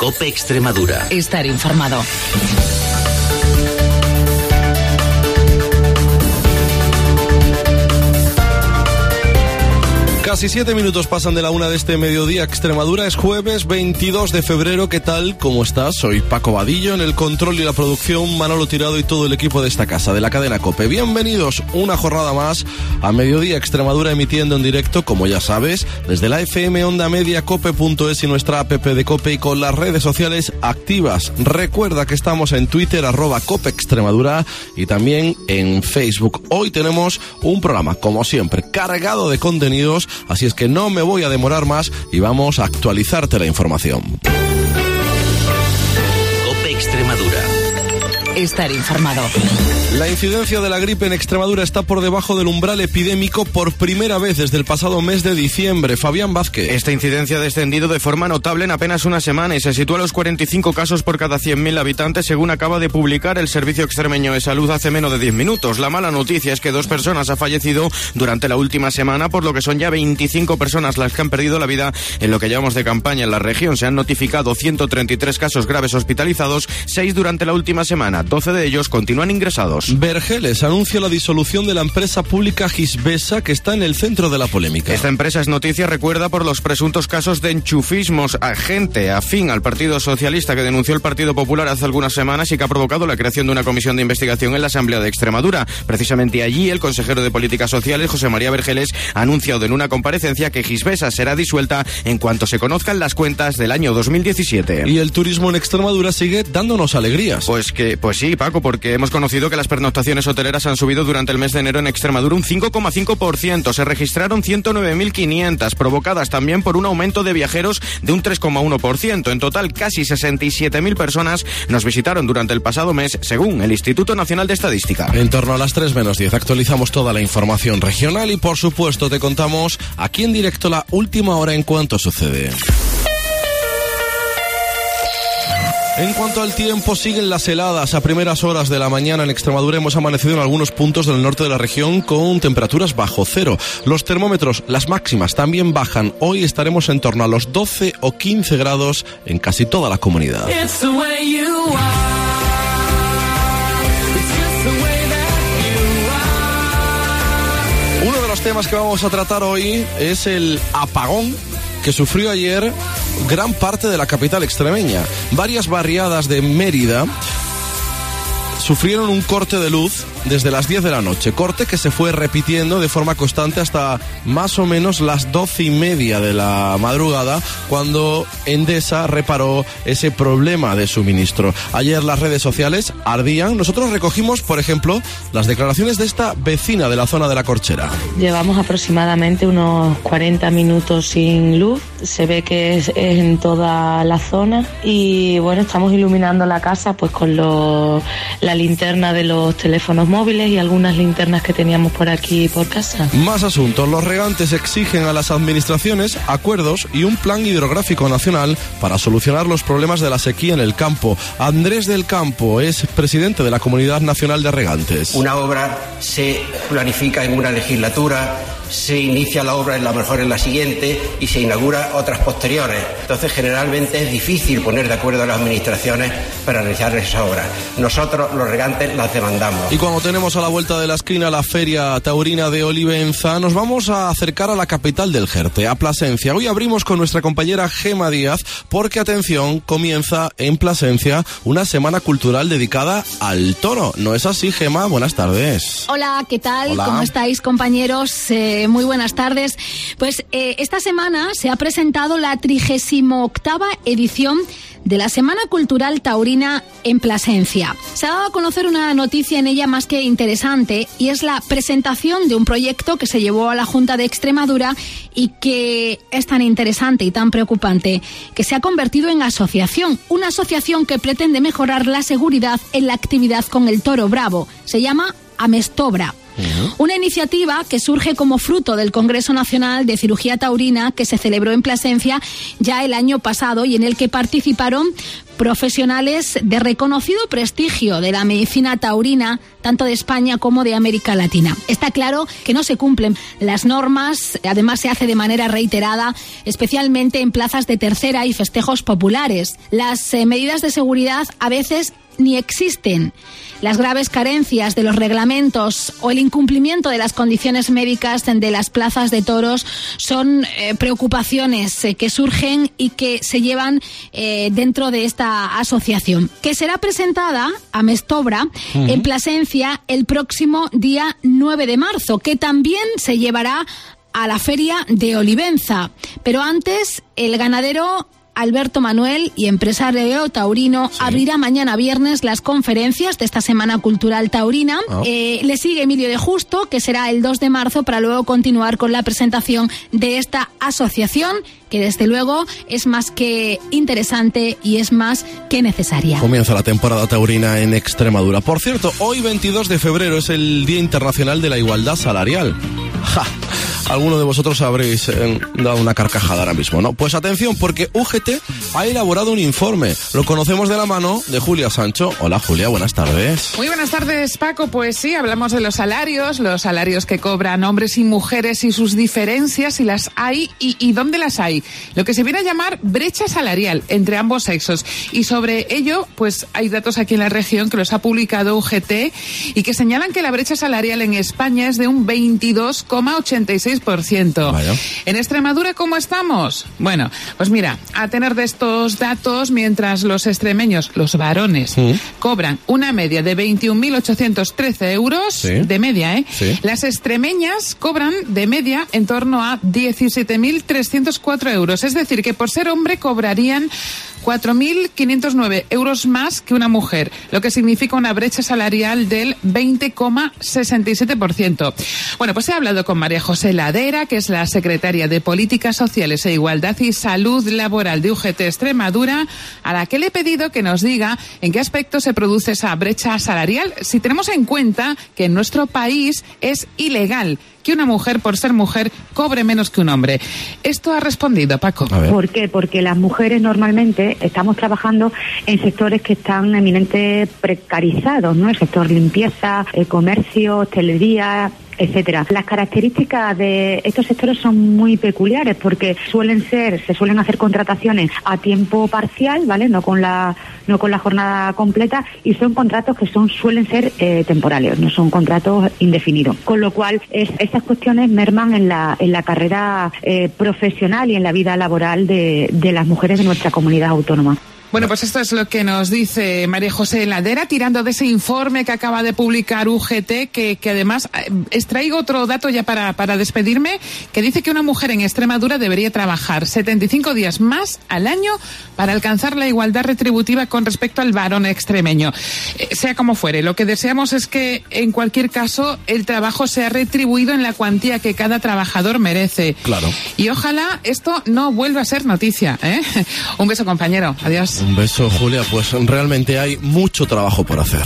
COPE Extremadura. Estar informado. Casi 7 minutos pasan de la 1 de este mediodía. Extremadura, es jueves 22 de febrero. ¿Qué tal? ¿Cómo estás? Soy Paco Vadillo, en el control y la producción Manolo Tirado y todo el equipo de esta casa, de la cadena COPE. Bienvenidos una jornada más a Mediodía Extremadura, emitiendo en directo, como ya sabes, desde la FM Onda Media, cope.es y nuestra app de COPE, y con las redes sociales activas. Recuerda que estamos en Twitter, @COPE Extremadura, y también en Facebook. Hoy tenemos un programa, como siempre, cargado de contenidos. Así es que no me voy a demorar más y vamos a actualizarte la información. COPE Extremadura. Estar informado. La incidencia de la gripe en Extremadura está por debajo del umbral epidémico por primera vez desde el pasado mes de diciembre. Fabián Vázquez. Esta incidencia ha descendido de forma notable en apenas una semana y se sitúa a los 45 casos por cada 100.000 habitantes, según acaba de publicar el Servicio Extremeño de Salud hace menos de 10 minutos. La mala noticia es que 2 personas han fallecido durante la última semana, por lo que son ya 25 personas las que han perdido la vida en lo que llevamos de campaña en la región. Se han notificado 133 casos graves hospitalizados, 6 durante la última semana. 12 de ellos continúan ingresados. Vergeles anuncia la disolución de la empresa pública Gisbesa, que está en el centro de la polémica. Esta empresa es noticia, recuerda, por los presuntos casos de enchufismos a gente afín al Partido Socialista que denunció el Partido Popular hace algunas semanas y que ha provocado la creación de una comisión de investigación en la Asamblea de Extremadura. Precisamente allí, el consejero de Políticas Sociales, José María Vergeles, ha anunciado en una comparecencia que Gisbesa será disuelta en cuanto se conozcan las cuentas del año 2017. Y el turismo en Extremadura sigue dándonos alegrías. Pues sí, Paco, porque hemos conocido que las pernoctaciones hoteleras han subido durante el mes de enero en Extremadura un 5,5%. Se registraron 109.500, provocadas también por un aumento de viajeros de un 3,1%. En total, casi 67.000 personas nos visitaron durante el pasado mes, según el Instituto Nacional de Estadística. En torno a las 3 menos 10 actualizamos toda la información regional y, por supuesto, te contamos aquí en directo la última hora en cuanto sucede. En cuanto al tiempo, siguen las heladas a primeras horas de la mañana en Extremadura. Hemos amanecido en algunos puntos del norte de la región con temperaturas bajo cero. Los termómetros, las máximas, también bajan. Hoy estaremos en torno a los 12 o 15 grados en casi toda la comunidad. Uno de los temas que vamos a tratar hoy es el apagón que sufrió ayer gran parte de la capital extremeña. Varias barriadas de Mérida sufrieron un corte de luz desde las 10 de la noche, corte que se fue repitiendo de forma constante hasta más o menos las 12:30 de la madrugada, cuando Endesa reparó ese problema de suministro. Ayer las redes sociales ardían. Nosotros recogimos, por ejemplo, las declaraciones de esta vecina de la zona de La Corchera. Llevamos aproximadamente unos 40 minutos sin luz, se ve que es en toda la zona, y bueno, estamos iluminando la casa pues con la linterna de los teléfonos móviles y algunas linternas que teníamos por aquí por casa. Más asuntos. Los regantes exigen a las administraciones acuerdos y un plan hidrográfico nacional para solucionar los problemas de la sequía en el campo. Andrés del Campo es presidente de la Comunidad Nacional de Regantes. Una obra se planifica en una legislatura, se inicia la obra a lo mejor en la siguiente y se inaugura otras posteriores. Entonces, generalmente es difícil poner de acuerdo a las administraciones para realizar esa obra. Nosotros, los regantes, las demandamos. Y cuando tenemos a la vuelta de la esquina la Feria Taurina de Olivenza, nos vamos a acercar a la capital del Jerte, a Plasencia. Hoy abrimos con nuestra compañera Gema Díaz, porque, atención, comienza en Plasencia una semana cultural dedicada al toro. ¿No es así, Gema? Buenas tardes. Hola, ¿qué tal? Hola. ¿Cómo estáis, compañeros? Muy buenas tardes. Pues esta semana se ha presentado la 38ª edición de la Semana Cultural Taurina en Plasencia. Se ha dado a conocer una noticia en ella más que interesante, y es la presentación de un proyecto que se llevó a la Junta de Extremadura y que es tan interesante y tan preocupante que se ha convertido en asociación. Una asociación que pretende mejorar la seguridad en la actividad con el toro bravo. Se llama Amestobra. Una iniciativa que surge como fruto del Congreso Nacional de Cirugía Taurina que se celebró en Plasencia ya el año pasado y en el que participaron profesionales de reconocido prestigio de la medicina taurina, tanto de España como de América Latina. Está claro que no se cumplen las normas, además se hace de manera reiterada, especialmente en plazas de tercera y festejos populares. Las medidas de seguridad a veces ni existen. Las graves carencias de los reglamentos o el incumplimiento de las condiciones médicas de las plazas de toros son preocupaciones que surgen y que se llevan dentro de esta asociación, que será presentada a Mestobra en Plasencia el próximo día 9 de marzo, que también se llevará a la Feria de Olivenza. Pero antes, el ganadero Alberto Manuel y empresario taurino abrirá mañana viernes las conferencias de esta Semana Cultural Taurina. Le sigue Emilio de Justo, que será el 2 de marzo, para luego continuar con la presentación de esta asociación, que desde luego es más que interesante y es más que necesaria. Comienza la temporada taurina en Extremadura. Por cierto, hoy 22 de febrero es el Día Internacional de la Igualdad Salarial. ¡Ja! Alguno de vosotros habréis dado una carcajada ahora mismo, ¿no? Pues atención, porque UGT ha elaborado un informe. Lo conocemos de la mano de Julia Sancho. Hola, Julia, buenas tardes. Muy buenas tardes, Paco. Pues sí, hablamos de los salarios que cobran hombres y mujeres y sus diferencias, si las hay y dónde las hay. Lo que se viene a llamar brecha salarial entre ambos sexos. Y sobre ello, pues hay datos aquí en la región que los ha publicado UGT y que señalan que la brecha salarial en España es de un 22,86%. Vaya. En Extremadura, ¿cómo estamos? Bueno, pues mira, a tener de estos datos, mientras los extremeños, los varones, cobran una media de 21.813 euros, de media, las extremeñas cobran de media en torno a 17.304 euros. Es decir, que por ser hombre cobrarían 4.509 euros más que una mujer, lo que significa una brecha salarial del 20,67%. Bueno, pues he hablado con María José Ladera, que es la secretaria de Políticas Sociales e Igualdad y Salud Laboral de UGT Extremadura, a la que le he pedido que nos diga en qué aspecto se produce esa brecha salarial, si tenemos en cuenta que en nuestro país es ilegal que una mujer, por ser mujer, cobre menos que un hombre. Esto ha respondido, Paco. ¿Por qué? Porque las mujeres normalmente estamos trabajando en sectores que están eminentemente precarizados, ¿no? El sector limpieza, el comercio, hostelería, etcétera. Las características de estos sectores son muy peculiares porque se suelen hacer contrataciones a tiempo parcial, ¿vale? No con la jornada completa, y son contratos que suelen ser temporales, no son contratos indefinidos. Con lo cual estas cuestiones merman en la carrera profesional y en la vida laboral de las mujeres de nuestra comunidad autónoma. Bueno, pues esto es lo que nos dice María José Ladera, tirando de ese informe que acaba de publicar UGT, que además extraigo otro dato ya para despedirme, que dice que una mujer en Extremadura debería trabajar 75 días más al año para alcanzar la igualdad retributiva con respecto al varón extremeño. Sea como fuere, lo que deseamos es que en cualquier caso el trabajo sea retribuido en la cuantía que cada trabajador merece. Claro. Y ojalá esto no vuelva a ser noticia, ¿eh? Un beso, compañero. Adiós. Un beso, Julia. Pues realmente hay mucho trabajo por hacer.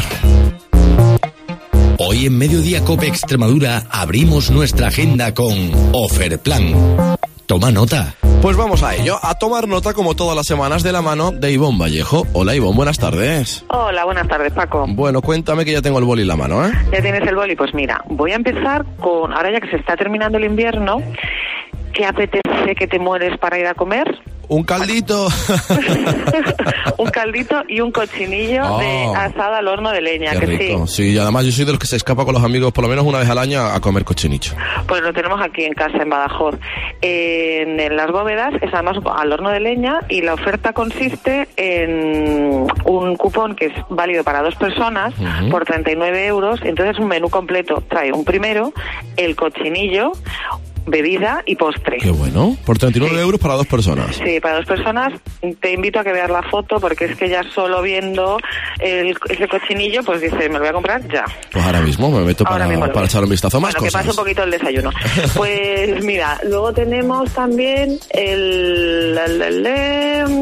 Hoy en Mediodía Cope Extremadura abrimos nuestra agenda con Oferplan. Toma nota. Pues vamos a ello, a tomar nota como todas las semanas de la mano de Ivonne Vallejo. Hola, Ivonne, buenas tardes. Hola, buenas tardes, Paco. Bueno, cuéntame, que ya tengo el boli en la mano, ¿eh? ¿Ya tienes el boli? Pues mira, voy a empezar con, ahora ya que se está terminando el invierno, ¿qué apetece que te mueres para ir a comer? Un caldito. Un caldito y un cochinillo de asado al horno de leña. Qué que rico. Sí. Sí, además yo soy de los que se escapa con los amigos por lo menos una vez al año a comer cochinillo. Pues lo tenemos aquí en casa, en Badajoz. En las bóvedas es además al horno de leña, y la oferta consiste en un cupón que es válido para 2 personas por 39 euros. Entonces un menú completo trae un primero, el cochinillo, bebida y postre. Qué bueno. Por 39 euros para 2 personas. Sí, para 2 personas. Te invito a que veas la foto, porque es que ya solo viendo ese cochinillo, pues dice, me lo voy a comprar ya. Pues ahora mismo me meto para echar un vistazo. Más cosas. Que pase un poquito el desayuno. Pues mira, luego tenemos también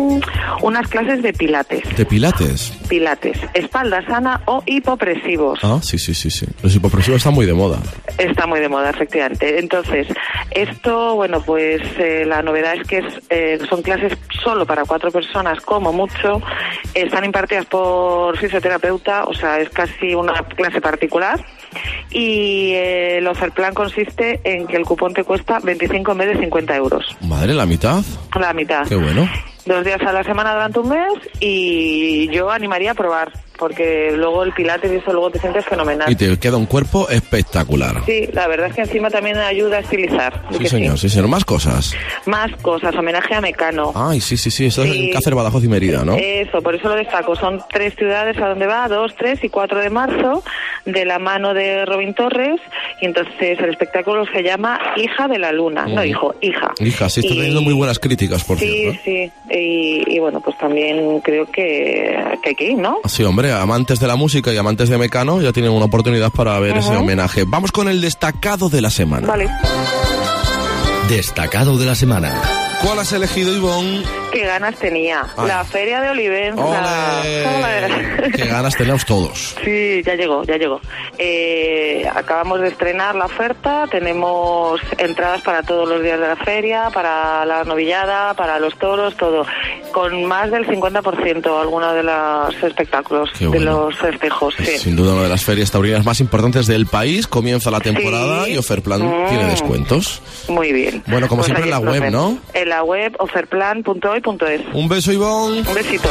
unas clases de pilates. ¿De pilates? Pilates, espalda sana o hipopresivos. Ah, sí. Los hipopresivos están muy de moda. Está muy de moda, efectivamente. Entonces, esto, bueno, pues la novedad es que son clases solo para 4 personas, como mucho. Están impartidas por fisioterapeuta, o sea, es casi una clase particular. Y el Oferplan consiste en que el cupón te cuesta 25 en vez de 50 euros. Madre, ¿la mitad? La mitad. Qué bueno. 2 días a la semana durante un mes, y yo animaría a probar, porque luego el pilates y eso luego te sientes fenomenal. Y te queda un cuerpo espectacular. Sí, la verdad es que encima también ayuda a estilizar. Sí, señor, sí, señor. Más cosas. Más cosas, homenaje a Mecano. Ay, sí, eso es en Cáceres, Badajoz y Mérida, ¿no? Eso, por eso lo destaco. Son 3 ciudades a donde va, 2, 3 y 4 de marzo, de la mano de Robin Torres, y entonces el espectáculo se llama Hija de la Luna. No, hijo, hija. Hija, sí, está teniendo muy buenas críticas, por cierto. Sí. Y bueno, pues también creo que hay que ir, ¿no? Sí, hombre, amantes de la música y amantes de Mecano ya tienen una oportunidad para ver ese homenaje. Vamos con el destacado de la semana. Vale. Destacado de la semana. ¿Cuál has elegido, Ivonne? Qué ganas tenía. Ay. La Feria de Olivenza. ¡Ole! Qué ganas tenemos todos. Sí, ya llegó. Acabamos de estrenar la oferta. Tenemos entradas para todos los días de la feria, para la novillada, para los toros, todo. Con más del 50% algunos de los espectáculos, de los festejos. Sí. Sin duda una de las ferias taurinas más importantes del país. Comienza la temporada y Oferplan tiene descuentos. Muy bien. Bueno, como siempre en la web, ¿no? En la web oferplan.hoy.es. Un beso, Ivonne. Un besito.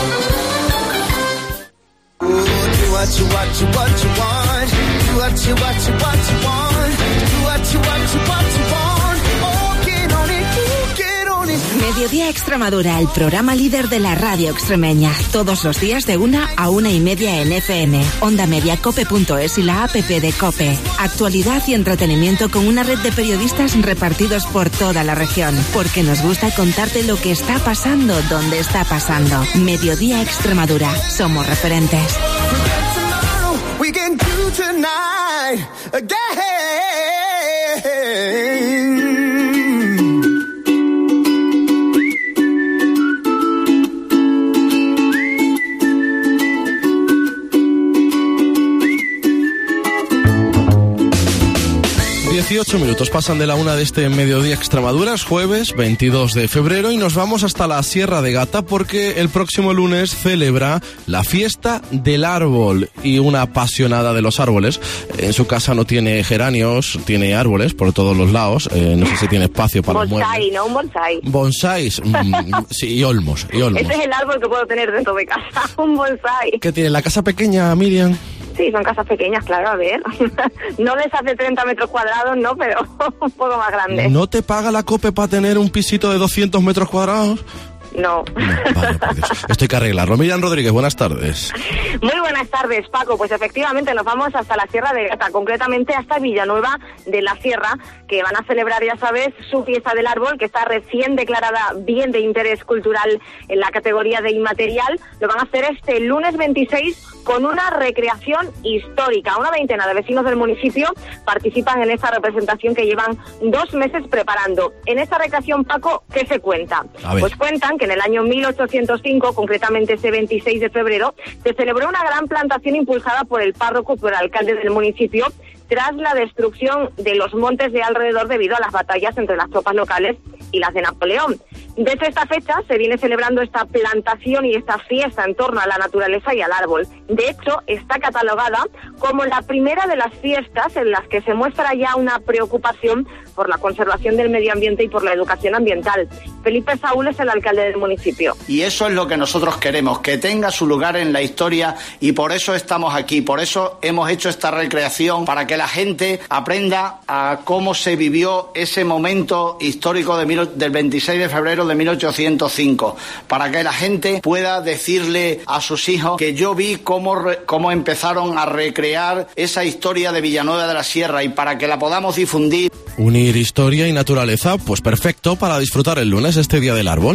Mediodía Extremadura, el programa líder de la radio extremeña. Todos los días de 1 a 1:30 en FM, ondamediacope.es y la app de COPE. Actualidad y entretenimiento con una red de periodistas repartidos por toda la región. Porque nos gusta contarte lo que está pasando, donde está pasando. Mediodía Extremadura. Somos referentes. 18 minutos pasan de la 1 de este Mediodía Extremadura, es jueves 22 de febrero y nos vamos hasta la Sierra de Gata porque el próximo lunes celebra la fiesta del árbol y una apasionada de los árboles. En su casa no tiene geranios, tiene árboles por todos los lados, no sé si tiene espacio para muebles. Bonsai, ¿no? Un bonsai. Bonsáis, sí, y olmos. Ese es el árbol que puedo tener dentro de casa, un bonsai. ¿Qué tiene la casa pequeña, Miriam? Sí, son casas pequeñas, claro, a ver. No les hace 30 metros cuadrados, no, pero un poco más grande. ¿No te paga la COPE para tener un pisito de 200 metros cuadrados? No. Vale, por Dios. Esto hay que arreglarlo. Miriam Rodríguez, buenas tardes. Muy buenas tardes, Paco. Pues efectivamente nos vamos hasta la Sierra de Gata, concretamente hasta Villanueva de la Sierra, que van a celebrar, ya sabes, su fiesta del árbol, que está recién declarada bien de interés cultural en la categoría de inmaterial. Lo van a hacer este lunes 26 con una recreación histórica. Una veintena de vecinos del municipio participan en esta representación que llevan 2 meses preparando. En esta recreación, Paco, ¿qué se cuenta? Pues cuentan que en el año 1805, concretamente ese 26 de febrero, se celebró una gran plantación impulsada por el párroco y por el alcalde del municipio tras la destrucción de los montes de alrededor debido a las batallas entre las tropas locales y las de Napoleón. Desde esta fecha se viene celebrando esta plantación y esta fiesta en torno a la naturaleza y al árbol. De hecho, está catalogada como la primera de las fiestas en las que se muestra ya una preocupación por la conservación del medio ambiente y por la educación ambiental. Felipe Saúl es el alcalde del municipio. Y eso es lo que nosotros queremos, que tenga su lugar en la historia, y por eso estamos aquí, por eso hemos hecho esta recreación, para que la gente aprenda a cómo se vivió ese momento histórico del 26 de febrero de 1805, para que la gente pueda decirle a sus hijos que yo vi cómo empezaron a recrear esa historia de Villanueva de la Sierra, y para que la podamos difundir. Unir historia y naturaleza, pues perfecto para disfrutar el lunes, este Día del Árbol.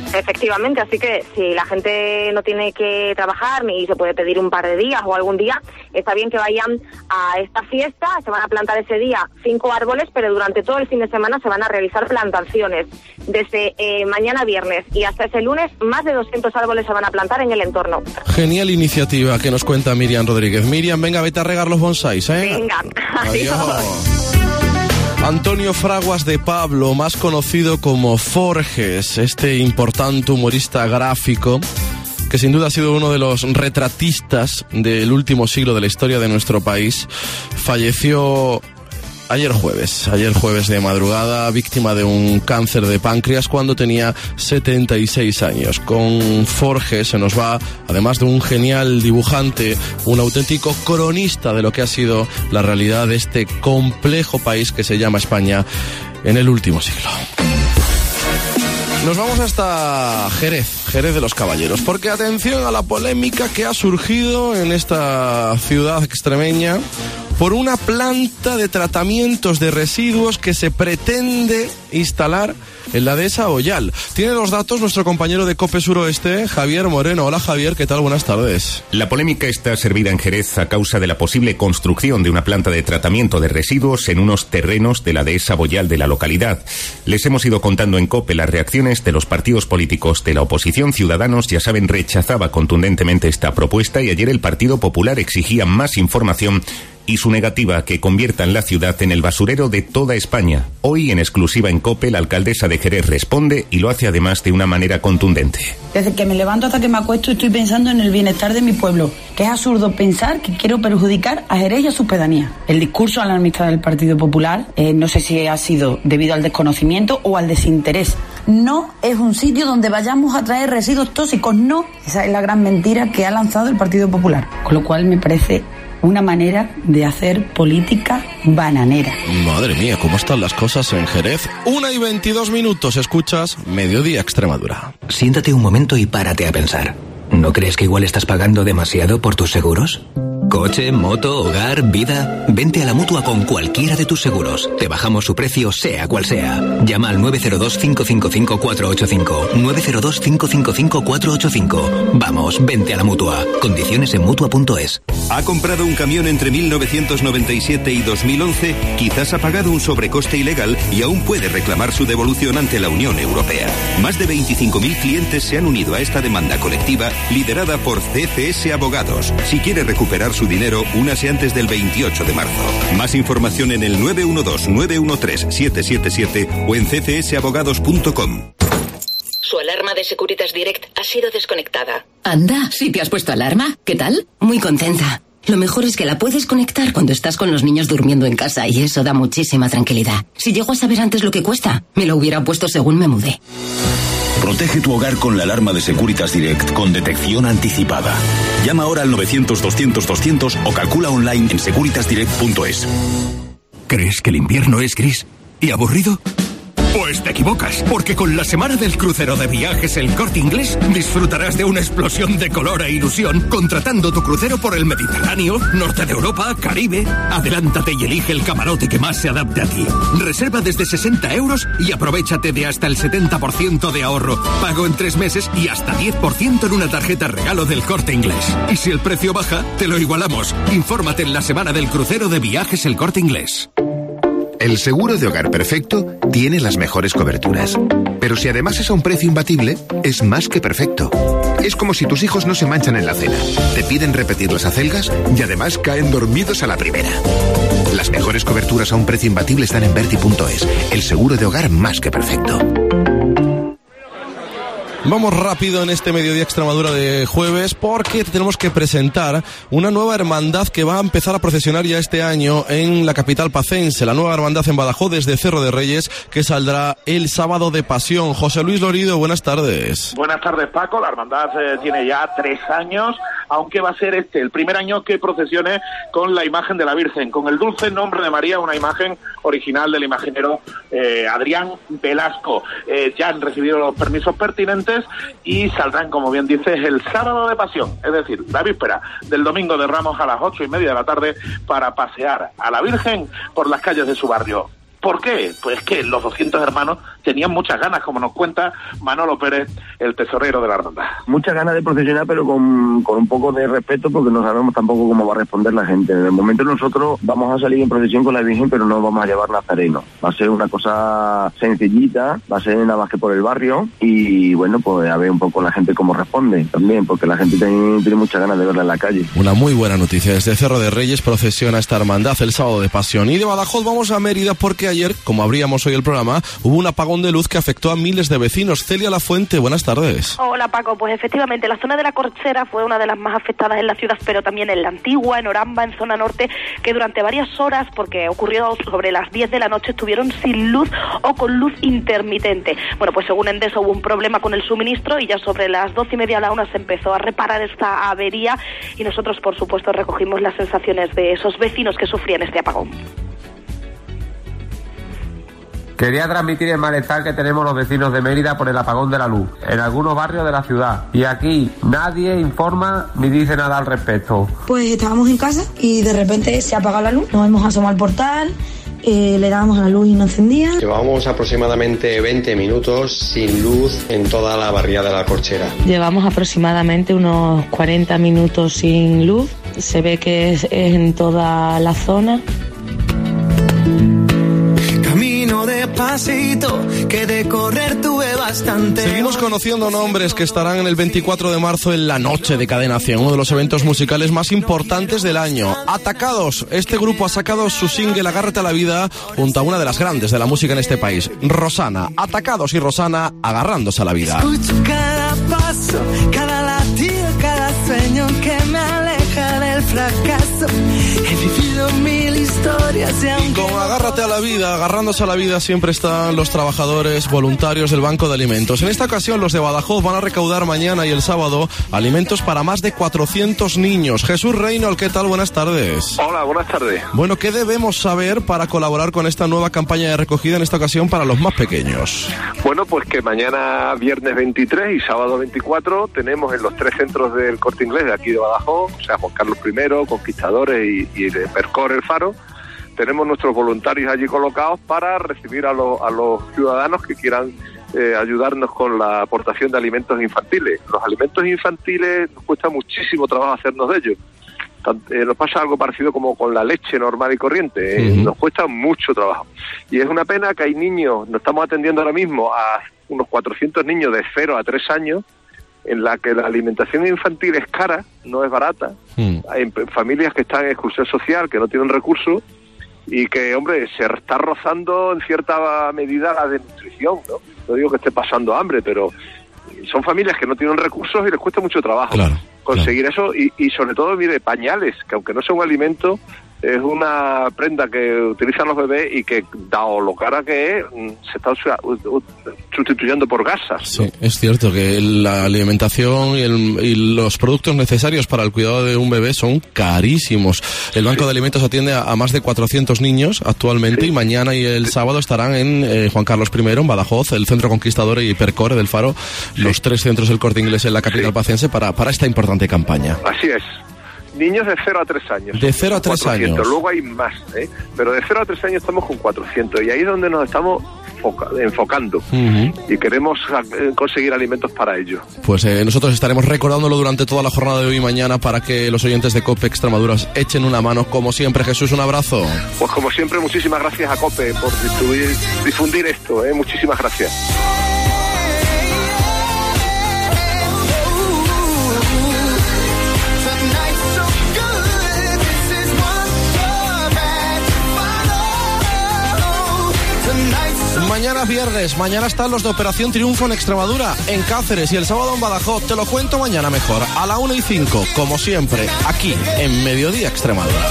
Efectivamente, así que si la gente no tiene que trabajar ni se puede pedir un par de días o algún día, está bien que vayan a esta fiesta. Se van a plantar ese día 5 árboles, pero durante todo el fin de semana se van a realizar plantaciones. Desde mañana viernes y hasta ese lunes, más de 200 árboles se van a plantar en el entorno. Genial iniciativa que nos cuenta Miriam Rodríguez. Miriam, venga, vete a regar los bonsáis, ¿eh? Venga, adiós. Antonio Fraguas de Pablo, más conocido como Forges, este importante humorista gráfico que sin duda ha sido uno de los retratistas del último siglo de la historia de nuestro país, falleció ayer jueves de madrugada, víctima de un cáncer de páncreas cuando tenía 76 años. Con Forges se nos va, además de un genial dibujante, un auténtico cronista de lo que ha sido la realidad de este complejo país que se llama España en el último siglo. Nos vamos hasta Jerez de los Caballeros, porque atención a la polémica que ha surgido en esta ciudad extremeña por una planta de tratamientos de residuos que se pretende instalar en la dehesa Ollal. Tiene los datos nuestro compañero de COPE Suroeste, Javier Moreno. Hola Javier, ¿qué tal? Buenas tardes. La polémica está servida en Jerez a causa de la posible construcción de una planta de tratamiento de residuos en unos terrenos de la dehesa Ollal de la localidad. Les hemos ido contando en COPE las reacciones de los partidos políticos de la oposición. Ciudadanos, ya saben, rechazaba contundentemente esta propuesta y ayer el Partido Popular exigía más información y su negativa a que conviertan la ciudad en el basurero de toda España. Hoy, en exclusiva en COPE, la alcaldesa de Jerez responde y lo hace además de una manera contundente. Desde que me levanto hasta que me acuesto estoy pensando en el bienestar de mi pueblo, que es absurdo pensar que quiero perjudicar a Jerez y a sus pedanías. El discurso alarmista del Partido Popular, no sé si ha sido debido al desconocimiento o al desinterés. No es un sitio donde vayamos a traer residuos tóxicos, no. Esa es la gran mentira que ha lanzado el Partido Popular. Con lo cual me parece una manera de hacer política bananera. Madre mía, ¿cómo están las cosas en Jerez? 1:22, escuchas Mediodía Extremadura. Siéntate un momento y párate a pensar. ¿No crees que igual estás pagando demasiado por tus seguros? Coche, moto, hogar, vida. Vente a la Mutua con cualquiera de tus seguros. Te bajamos su precio, sea cual sea. Llama al 902-555-485. 902-555-485. Vamos, vente a la Mutua. Condiciones en Mutua.es. ¿Ha comprado un camión entre 1997 y 2011? Quizás ha pagado un sobrecoste ilegal y aún puede reclamar su devolución ante la Unión Europea. Más de 25.000 clientes se han unido a esta demanda colectiva liderada por CCS Abogados. Si quiere recuperar su dinero, únase antes del 28 de marzo. Más información en el 912-913-777 o en ccsabogados.com. Su alarma de Securitas Direct ha sido desconectada. Anda, ¿sí te has puesto alarma? ¿Qué tal? Muy contenta. Lo mejor es que la puedes conectar cuando estás con los niños durmiendo en casa y eso da muchísima tranquilidad. Si llego a saber antes lo que cuesta, me lo hubiera puesto según me mudé. Protege tu hogar con la alarma de Securitas Direct con detección anticipada. Llama ahora al 900-200-200 o calcula online en securitasdirect.es. ¿Crees que el invierno es gris y aburrido? Pues te equivocas, porque con la semana del crucero de Viajes El Corte Inglés disfrutarás de una explosión de color e ilusión contratando tu crucero por el Mediterráneo, Norte de Europa, Caribe. Adelántate y elige el camarote que más se adapte a ti. Reserva desde 60 € y aprovechate de hasta el 70% de ahorro. Pago en 3 meses y hasta 10% en una tarjeta regalo del Corte Inglés. Y si el precio baja, te lo igualamos. Infórmate en la semana del crucero de Viajes El Corte Inglés. El seguro de hogar perfecto tiene las mejores coberturas. Pero si además es a un precio imbatible, es más que perfecto. Es como si tus hijos no se manchan en la cena, te piden repetir las acelgas y además caen dormidos a la primera. Las mejores coberturas a un precio imbatible están en Verti.es, el seguro de hogar más que perfecto. Vamos rápido en este Mediodía Extremadura de jueves porque tenemos que presentar una nueva hermandad que va a empezar a procesionar ya este año en la capital pacense. La nueva hermandad en Badajoz desde Cerro de Reyes que saldrá el sábado de Pasión. José Luis Lorido, buenas tardes. Buenas tardes, Paco. La hermandad tiene ya 3 años, aunque va a ser el primer año que procesione con la imagen de la Virgen, con el dulce nombre de María, una imagen original del imaginero Adrián Velasco. Ya han recibido los permisos pertinentes y saldrán, como bien dices, el sábado de Pasión, es decir, la víspera del Domingo de Ramos a las 8:30 de la tarde para pasear a la Virgen por las calles de su barrio. ¿Por qué? Pues que los 200 hermanos tenían muchas ganas, como nos cuenta Manolo Pérez, el tesorero de la hermandad. Muchas ganas de procesionar, pero con un poco de respeto, porque no sabemos tampoco cómo va a responder la gente. En el momento nosotros vamos a salir en procesión con la Virgen, pero no vamos a llevar nazareno. Va a ser una cosa sencillita, va a ser nada más que por el barrio, y bueno, pues a ver un poco la gente cómo responde también, porque la gente tiene muchas ganas de verla en la calle. Una muy buena noticia. Desde Cerro de Reyes procesiona esta hermandad el sábado de Pasión. Y de Badajoz vamos a Mérida, porque ayer, como abríamos hoy el programa, hubo un apagón de luz que afectó a miles de vecinos. Celia Lafuente, buenas tardes. Hola Paco, pues efectivamente la zona de la Corchera fue una de las más afectadas en la ciudad, pero también en la Antigua, en Oramba, en zona norte, que durante varias horas, porque ocurrió sobre las 10 de la noche, estuvieron sin luz o con luz intermitente. Bueno, pues según Endesa hubo un problema con el suministro y ya sobre las 12:30 a la 1 se empezó a reparar esta avería, y nosotros por supuesto recogimos las sensaciones de esos vecinos que sufrían este apagón. Quería transmitir el malestar que tenemos los vecinos de Mérida por el apagón de la luz en algunos barrios de la ciudad, y aquí nadie informa ni dice nada al respecto. Pues estábamos en casa y de repente se apaga la luz, nos hemos asomado al portal, le dábamos a la luz y no encendía. Llevábamos aproximadamente 20 minutos sin luz en toda la barriada de la Corchera. Llevamos aproximadamente unos 40 minutos sin luz, se ve que es en toda la zona. Despacito, que de correr tuve bastante. Seguimos conociendo nombres que estarán en el 24 de marzo en la Noche de Cadena 100, uno de los eventos musicales más importantes del año. Atacados, este grupo ha sacado su single Agárrate a la vida junto a una de las grandes de la música en este país, Rosana. Atacados y Rosana agarrándose a la vida. Escucho cada paso, cada latido, cada sueño que me aleja del fracaso. He vivido mil historias y con Agárrate a la vida, agarrándose a la vida, siempre están los trabajadores voluntarios del Banco de Alimentos. En esta ocasión los de Badajoz van a recaudar mañana y el sábado alimentos para más de 400 niños. Jesús Reynolds, ¿qué tal? Buenas tardes. Hola, buenas tardes. Bueno, ¿qué debemos saber para colaborar con esta nueva campaña de recogida, en esta ocasión para los más pequeños? Bueno, pues que mañana viernes 23 y sábado 24 tenemos en los 3 centros del Corte Inglés de aquí de Badajoz, o sea, Juan Carlos I, Conquistadores y de Percor El Faro. Tenemos nuestros voluntarios allí colocados para recibir a los ciudadanos que quieran ayudarnos con la aportación de alimentos infantiles. Los alimentos infantiles nos cuesta muchísimo trabajo hacernos de ellos. Nos pasa algo parecido como con la leche normal y corriente. Nos cuesta mucho trabajo. Y es una pena que hay niños, nos estamos atendiendo ahora mismo a unos 400 niños de 0 a 3 años, en la que la alimentación infantil es cara, no es barata. Hay familias que están en exclusión social, que no tienen recursos, y que, hombre, se está rozando en cierta medida la desnutrición, ¿no? No digo que esté pasando hambre, pero son familias que no tienen recursos y les cuesta mucho trabajo conseguir eso, y sobre todo, mire, pañales, que aunque no sea un alimento, es una prenda que utilizan los bebés y que, dado lo cara que es, se está sustituyendo por gasas, ¿no? Sí, es cierto que la alimentación y los productos necesarios para el cuidado de un bebé son carísimos. El Banco de Alimentos atiende a más de 400 niños actualmente, y mañana y el sábado estarán en Juan Carlos I, en Badajoz, el Centro Conquistador y Percore del Faro, los 3 centros del Corte Inglés en la capital paciense para esta importante campaña. Así es. Niños de 0 a 3 años. De 0 a 3 años. Luego hay más, pero de 0 a 3 años estamos con 400. Y ahí es donde nos estamos enfocando. Y queremos conseguir alimentos para ellos. Pues nosotros estaremos recordándolo durante toda la jornada de hoy y mañana para que los oyentes de COPE Extremadura echen una mano. Como siempre, Jesús, un abrazo. Pues como siempre, muchísimas gracias a COPE por difundir esto. Muchísimas gracias. Mañana viernes, mañana están los de Operación Triunfo en Extremadura, en Cáceres, y el sábado en Badajoz. Te lo cuento mañana mejor, a la 1:05, como siempre, aquí en Mediodía Extremadura.